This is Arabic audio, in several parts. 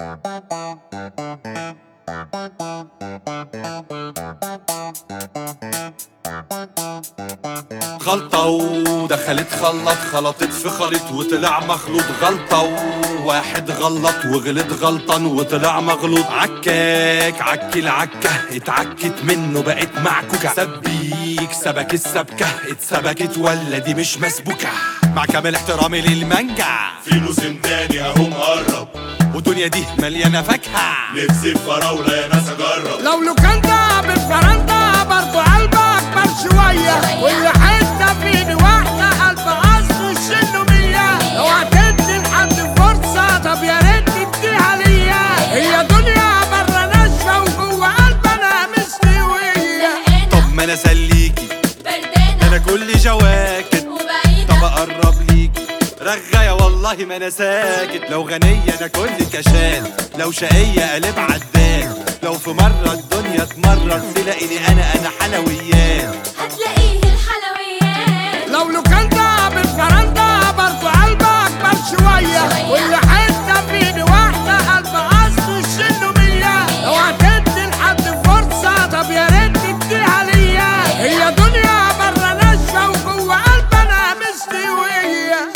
خلطة ودخلت خلطت في خليط وطلع مخلوط. غلطة وواحد غلط وغلط غلطان وطلع مغلوط. عك العكة اتعكت منه بقت معكوكة. سبيك سبك السبكة اتسبكت ولا دي مش مسبوكة. مع كامل احترامي للمانجا في موسم تاني اهو مقرب والدنيا دي مليانة فاكهة. نفسي بفراولة يا ناس اجرب. لو لوكاندا بالفرندا برضو قلبك اكبر شوية. واللي حتة فيني واحدة قلب اصل الشنو 100. لو هتدي لحد فرصة طب يا ريت تديها ليا. هي دنيا برا ناشفة وجوه قلبنا مستوية. طب ما انا اسليكي بردانة انا كل جواكت وبعيدة. طب اقرب ليكي رغاية والله ما انا ساكت. لو غنية انا كل كشان لو شقية قلب عدان. لو في مرة الدنيا تمرر تلاقيني انا حلويات. هتلاقيه الحلويات. لو لوكاندا بالفرندا برضو قلبك اكبر شوية. واللي حتة فيني واحدة قلب اصل الشنو 100. لو هتدي لحد فرصة طب يا ريت تديها ليا. هي دنيا برا ناشفة وجوه قلبنا مستوية.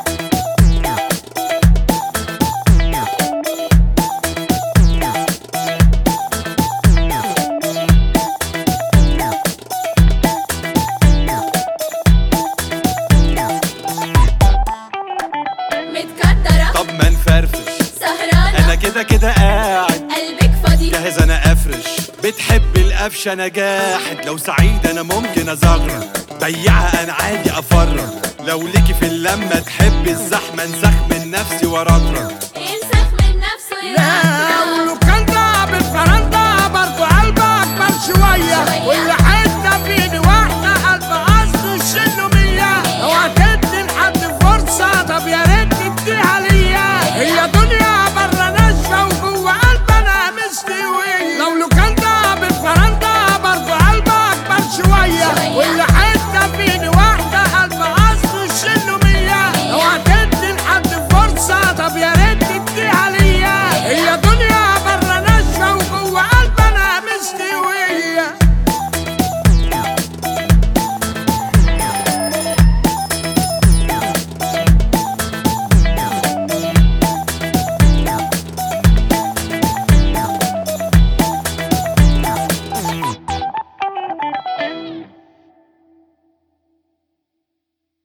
متكدرة طب ما نفرفش سهرانة انا كده قاعد قلبك فاضي. جاهز انا افرش. بتحب القفش انا جاحد. لو سعيد انا ممكن ازغرط. بيعها انا عادي افرط. لو ليكي في اللمة تحب الزحمة انسخ من نفسي وارطرط.